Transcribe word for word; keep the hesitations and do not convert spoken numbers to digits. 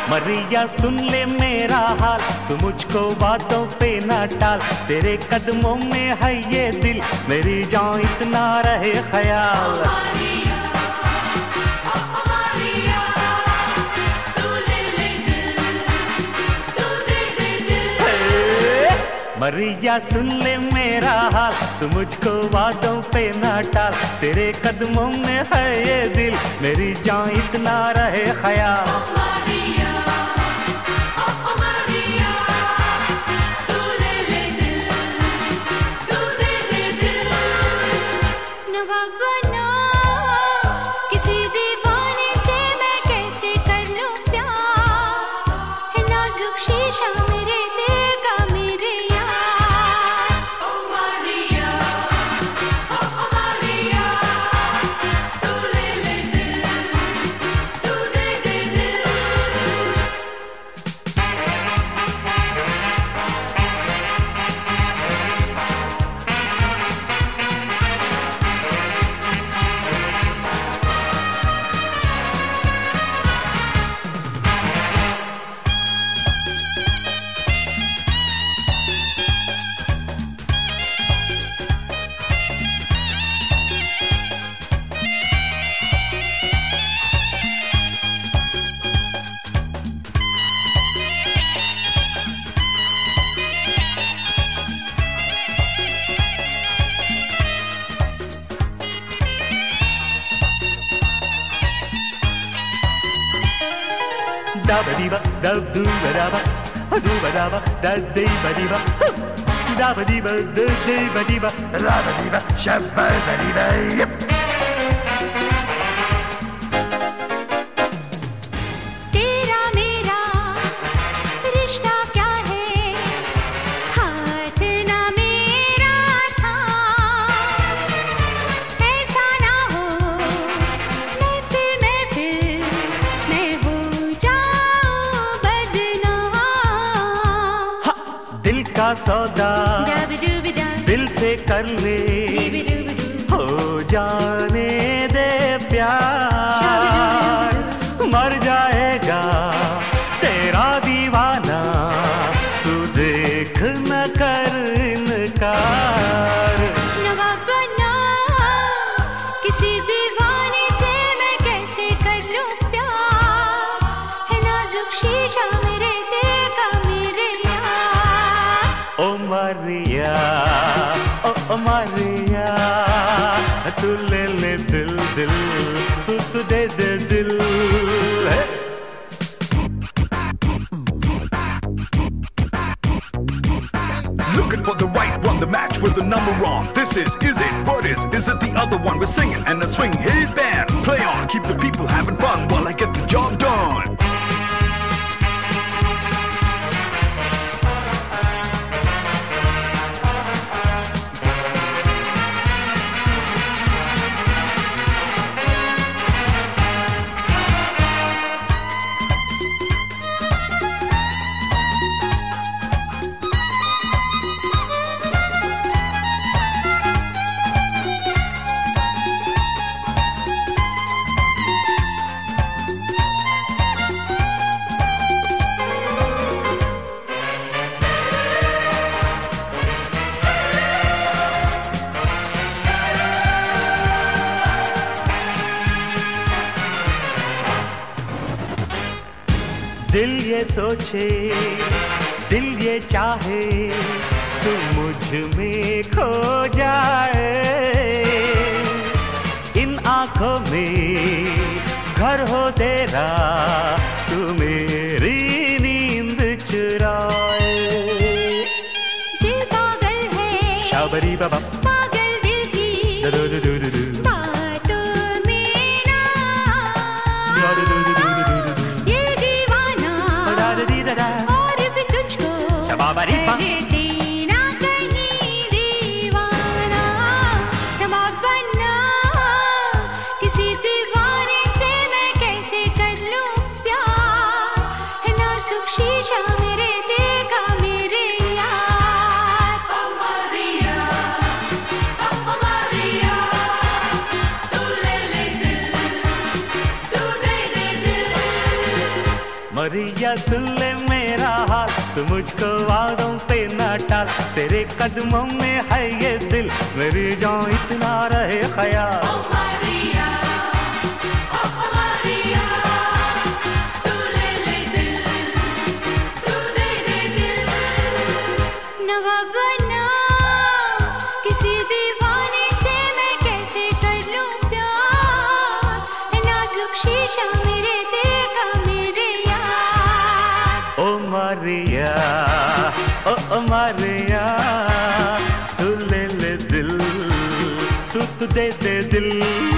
मरिया सुन ले मेरा हाल, तू मुझको बातों पे ना टाल। तेरे कदमों में है ये दिल, मेरी जान इतना रहे ख्याल। मरिया सुन ले मेरा हाल, तू मुझको बातों पे ना टाल। तेरे कदमों में है ये दिल, मेरी जान इतना रहे ख्याल। Da ba dee ba, da do ba da ba, do ba da ba, da dee ba dee ba, da ba dee ba, da dee ba dee ba, da ba dee ba, shabba ba dee ba, yep. तेरा मेरा रिश्ता क्या है, हाथ ना मेरा था, ऐसा ना हो महफिल महफिल मैं हो का सौदा दिल से कर ले, हो जाने दे प्यार। मर जाएगा तेरा दीवाना, तू देख न कर इनकार। नवाब बना किसी दीवाने से मैं कैसे कर लूं प्यार, है नाजुक शीशा मेरे दिल का मेरे यार। ओ मारिया, ओ, ओ मारिया, तू ले ले दिल दिल, तू तू दे दे दिल। Looking for the right one, the match with the number on. This is, is it, what is, is it the other one? We're singing and the swing, hey band, play on, keep the people having fun while I get the job done. दिल ये सोचे, दिल ये चाहे, तू मुझ में खो जाए। इन आंखों में घर हो तेरा, तू मेरी नींद चुराए। दिल पागल है, शाबरी बाबा, पागल दिल की दो दो दो दो दो बातों में ना, ये दीवाना और भी तुझको कहे देना कहीं दीवाना। नवाब बना किसी दीवाने से मैं कैसे कर लूं प्यार, है नाजुक शीशा मेरे दिल का मेरे यार। ओ मारिया, मरिया सुन ले मेरा हाल, तू मुझको वादों पे न टाल, तेरे कदमों में है ये दिल, मेरी जान इतना रहे ख्याल। ओ मारिया, ओ मारिया, तू ले ले दिल, तू दे दे दिल। नवाब बना किसी दीवाने से मैं कैसे कर लूं प्यार, नाजुक शीशा मेरे दिल का मेरे यार। ओ मारिया, ओ ओ मारिया, तू ले ले दिल, तू तू दे दे दिल।